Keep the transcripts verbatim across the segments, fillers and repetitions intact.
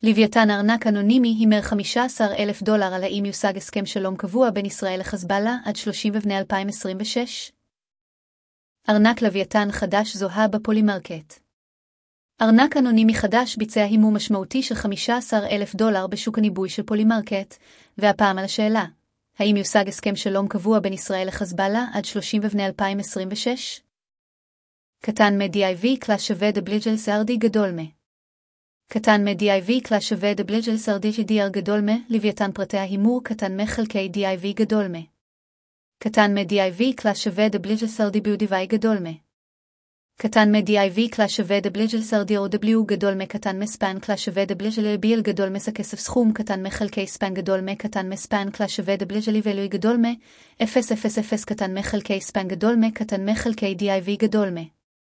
לוויתן ארנק אנונימי הימר חמישה עשר אלף דולר על האם יושג הסכם שלום קבוע בין ישראל לחזבאללה עד שלושים בפברואר אלפיים עשרים ושש. ארנק לוויתן חדש זוהה בפולימרקט. ארנק אנונימי חדש ביצע הימור משמעותי של חמישה עשר אלף דולר בשוק הניבוי של פולימרקט, והפעם על השאלה, האם יושג הסכם שלום קבוע בין ישראל לחזבאללה עד שלושים בפברואר אלפיים עשרים ושש? קטן מ-די איי וי קלאס שווה דבליג'ל סרדי גדול מ. קטן מ-די איי וי קלאס שווה דבליג'ל סרדי די אר גדול מ, לוויתן פרטי ההימור קטן מ-חלקי די איי וי גדול מ. קטן מ-די איי וי קלאס שווה דבליג'ל סרדי ביודיווי גדול מ. קטן מ-די איי וי קלאס שווה דבליג'ל סרדי או דבליו גדול מ קטן מספן קלאס שווה דבליג'ל ביל גדול מס הכסף סכום קטן מחלקי ספן גדול מ קטן מספן קלאס שווה דבליג'ל ואלוי גדול מ אפס אפס אפס קטן מחלקי ספן גדול מ קטן מחלקי די איי וי גדול מ.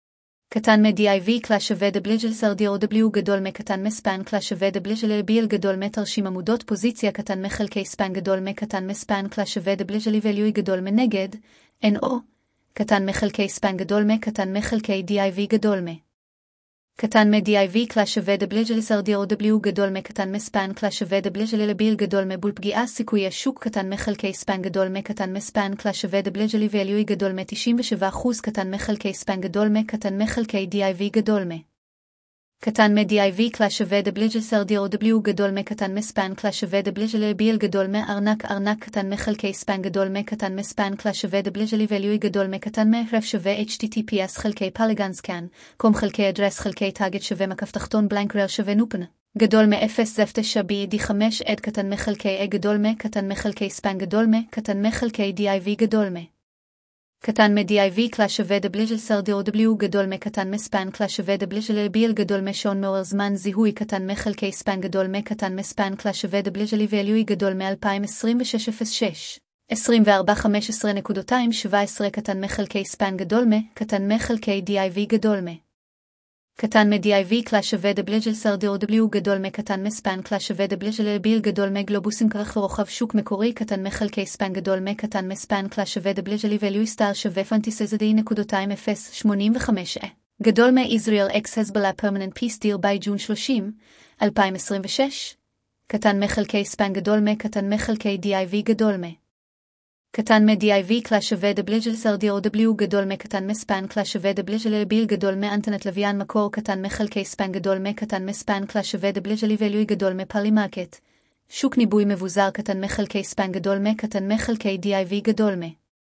קטן מ-די איי וי קלאס שווה דבליג'ל סרדי או דבליו גדול מ קטן מספן קלאס שווה דבליג'ל ביל גדול מ תרשים עמודות פוזיציה קטן מחלקי ספן גדול מ קטן מספן קלאס שווה דבליג'ל ואלוי גדול מ נגד אן או קטן מחלקי ספן גדול מ קטן מחלקי די איי וי גדול מ. קטן מ-די איי וי קלאס שווה דבליג'ל סרדי או דבליו גדול מ קטן מספן קלאס שווה דבליג'ל לביל גדול מ בול פגיעה סיכוי השוק קטן מחלקי ספן גדול מ קטן מספן קלאס שווה דבליג'ל ואלוי גדול מ תשעים ושבעה אחוז קטן מחלקי ספן גדול מ קטן מחלקי די איי וי גדול מ. קטן מ-די איי וי קלאס שווה דבליג'ל סרדי או דבליו גדול מ קטן מספן קלאס שווה דבליג'ל לביל גדול מ ארנק ארנק קטן מחלקי ספן גדול מ קטן מספן קלאס שווה דבליג'ל ואלוי גדול מ קטן מ שווה אייץ' טי טי פי אס חלקי פלגנסקן קום חלקי אדרס חלקי טאגט שווה מקף תחתון בלנקרר שווה נופן גדול מ-אפס זפת שבי די חמש עד קטן מחלקי A גדול מ קטן מחלקי ספן גדול מ קטן מחלקי די איי וי גדול מ. קטן מ-די איי וי קלאס שווה דבליג'ל סרדי או דבליו גדול מ קטן מספן קלאס שווה דבליג'ל ביל גדול מ שעון מעורר זמן זיהוי קטן מחלקי ספן גדול מ קטן מספן קלאס שווה דבליג'ל ואלוי גדול מ אלפיים עשרים ושש אפס שש עשרים וארבע חמש עשרה שבע עשרה קטן מחלקי ספן גדול מ קטן מחלקי די איי וי גדול מ. קטן מ-די איי וי קלאס שווה דבליג'ל סרדי או דבליו גדול מ קטן מספן קלאס שווה דבליג'ל ביל גדול מ גלובוסים כרך ורוחב שוק מקורי קטן מחלקי ספן גדול מ קטן מספן קלאס שווה דבליג'ל ואלוי סטאר שווה פנטיסזדי נקודותיים אפס שמונים וחמש גדול מ ישראל אקס הזבלה פרמננט פיס דיר ביי ג'ון שלושים אלפיים עשרים ושש קטן מחלקי ספן גדול מ קטן מחלקי די איי וי גדול מ. קטן מ-די איי וי קלאס שווה דבליג'ל סרדי או דבליו גדול מ קטן מספן קלאס שווה דבליג'ל ביל גדול מ אנטנת לוויין מקור קטן מחלקי ספן גדול מ קטן מספן קלאס שווה דבליג'ל ואלוי גדול מ פולימרקט שוק ניבוי מבוזר קטן מחלקי ספן גדול מ קטן מחלקי די איי וי גדול מ.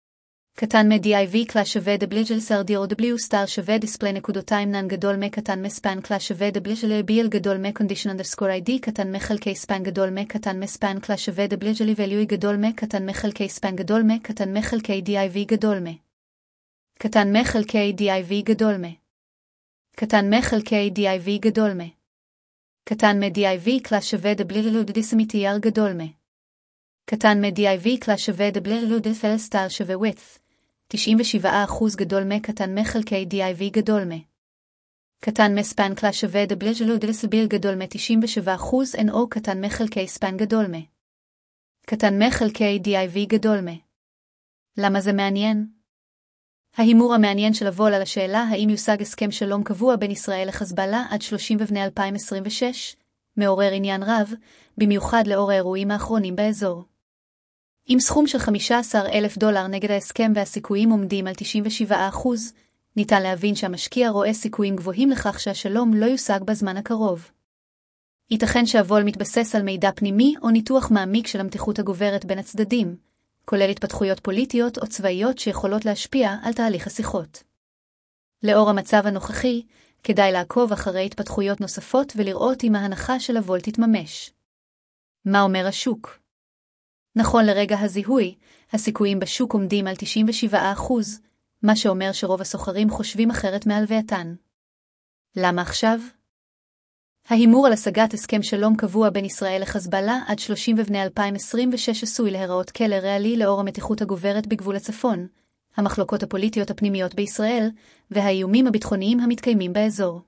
קטן מ-די איי וי קלאס שווה דבליג'ל סרדי או דבליו סטאר שווה דיספלי נקודותיים נן גדול מ קטן מספן קלאס שווה דבליג'ל ביל גדול מ קונדישן אנדרסקור איי די קטן מחלקי ספן גדול מ קטן מספן קלאס שווה דבליג'ל ואלוי גדול מ קטן מחלקי ספן גדול מ קטן מחלקי די איי וי גדול מ. קטן מחלקי די איי וי גדול מ. קטן מחלקי די איי וי גדול מ. קטן מ-די איי וי קלאס שווה דבליג'ל דיסמיטי גדול מ. קטן מ-די איי וי קלאס שווה דבליג'ל דיסל סטאר שווה width תשעים ושבעה אחוז גדול מ קטן מחלקי די איי וי גדול מ. קטן מספן קלאס שווה דבליג'ל דיסביל גדול מ תשעים ושבעה אחוז אן או קטן מחלקי ספן גדול מ. קטן מחלקי די איי וי גדול מ. למה זה מעניין? ההימור המעניין של הוול על השאלה האם יושג הסכם שלום קבוע בין ישראל לחזבאללה עד שלושים בפברואר אלפיים עשרים ושש מעורר עניין רב, במיוחד לאור האירועים האחרונים באזור. עם סכום של חמישה עשר אלף דולר נגד ההסכם והסיכויים עומדים על תשעים ושבעה אחוז, ניתן להבין שהמשקיע רואה סיכויים גבוהים לכך שהשלום לא יושג בזמן הקרוב. ייתכן שהוול מתבסס על מידע פנימי או ניתוח מעמיק של המתיחות הגוברת בין הצדדים, כולל התפתחויות פוליטיות או צבאיות שיכולות להשפיע על תהליך השיחות. לאור המצב הנוכחי, כדאי לעקוב אחרי התפתחויות נוספות ולראות אם ההנחה של הוול תתממש. מה אומר השוק? נכון לרגע הזיהוי, הסיכויים בשוק עומדים על תשעים ושבעה אחוז, מה שאומר שרוב הסוחרים חושבים אחרת מהלווייתן. למה עכשיו? ההימור על השגת הסכם שלום קבוע בין ישראל לחזבאללה עד שלושים בפברואר אלפיים עשרים ושש עשוי להיראות כלא ריאלי לאור המתיחות הגוברת בגבול הצפון, המחלוקות הפוליטיות הפנימיות בישראל, והאיומים הביטחוניים המתקיימים באזור.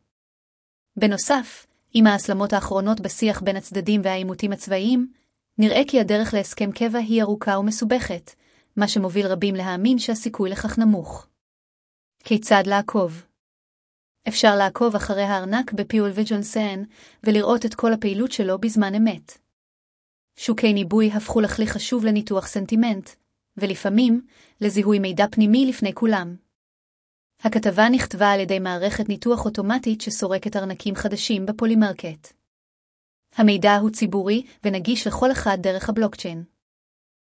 בנוסף, עם ההסלמות האחרונות בשיח בין הצדדים והעימותים הצבאיים, נראה כי הדרך להסכם קבע היא ארוכה ומסובכת, מה שמוביל רבים להאמין שהסיכוי לכך נמוך. כיצד לעקוב? אפשר לעקוב אחרי הארנק בפיול וג'ונסן ולראות את כל הפעילות שלו בזמן אמת. שוקי ניבוי הפכו לכלי חשוב לניתוח סנטימנט, ולפעמים לזיהוי מידע פנימי לפני כולם. הכתבה נכתבה על ידי מערכת ניתוח אוטומטית שסורקת ארנקים חדשים בפולימרקט. המידע הוא ציבורי ונגיש לכל אחד דרך הבלוקצ'יין.